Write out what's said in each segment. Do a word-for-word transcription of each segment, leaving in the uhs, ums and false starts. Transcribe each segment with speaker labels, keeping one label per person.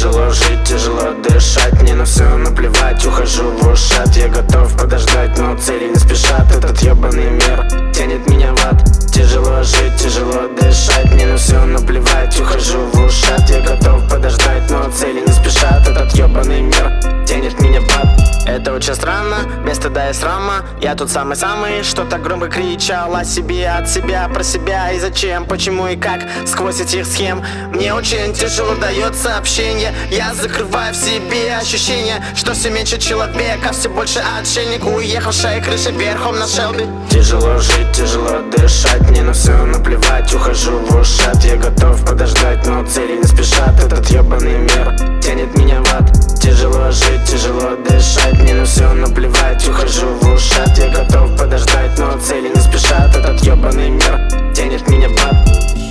Speaker 1: Тяжело жить, тяжело дышать, мне на все наплевать, ухожу в ушат. Я готов подождать, но цели не спешат. Этот ебаный мир тянет меня в ад. Тяжело жить, тяжело дышать, мне на все наплевать, ухожу в ушат. Я готов подождать, но цели не спешат. Этот ебаный мир тянет меня в ад. Это очень странно, без стыда и срама. Я тут самый-самый, что так громко кричал о себе, от себя, про себя. И зачем, почему и как, сквозь этих схем мне очень тяжело дается общение. Я закрываю в себе ощущение, что все меньше человека, все больше отшельник, уехавшая крыша верхом на Шелби. Тяжело жить, тяжело дышать, мне на все наплевать, ухожу в ушат. Я готов подождать, но цели не спешат. Этот ебаный мир тянет меня в ад. Тяжело жить, тяжело дышать, мне на все наплевать, ухожу в ушат. Я готов подождать, но цели не спешат. Этот ебаный мир тянет меня в ад.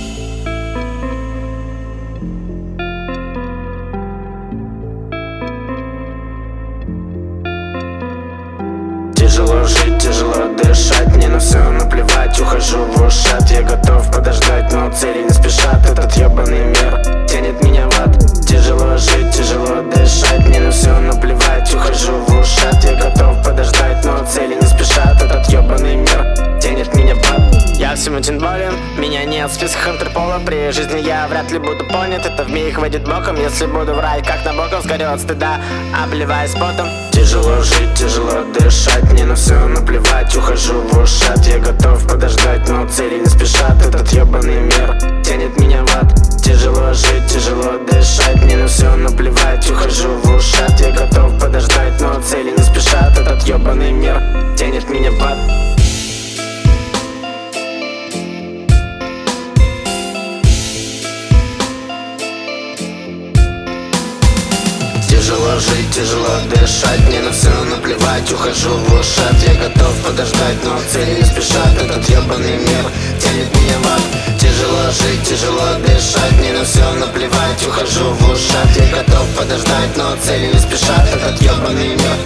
Speaker 1: Тяжело жить, тяжело дышать, мне на все наплевать, ухожу в ушат. Я готов подождать, но цели не спешат. Этот ебаный мир тянет меня в ад. Тяжело жить, тяжело дышать, мне на все наплевать, ухожу в ушат. Я готов подождать, но цели не спешат. Этот ебаный мир тянет меня в ад. Я всем один болен, меня нет в списках Интерпола. При жизни я вряд ли буду понят, это вмиг выйдет боком. Если буду врать, как на боком, сгорю от стыда, обливаясь потом. Тяжело жить, тяжело дышать, мне на все наплевать, ухожу в ушат. Я готов подождать, но цели не спешат. Этот ебаный мир тянет меня в ад. Тяжело жить, тяжело дышать, мне на все наплевать, ухожу в ушат. Я готов подождать, но цели не спешат. Этот ебаный мир тянет меня в ад. Тяжело жить, тяжело дышать, мне на все наплевать, ухожу в ушат. Я готов подождать, но цели не спешат. Этот ебаный мир тянет меня в ад. Тяжело жить, тяжело дышать, мне на все наплевать, ухожу в ушат. Я готов подождать, но цели не спешат. Этот ебаный мир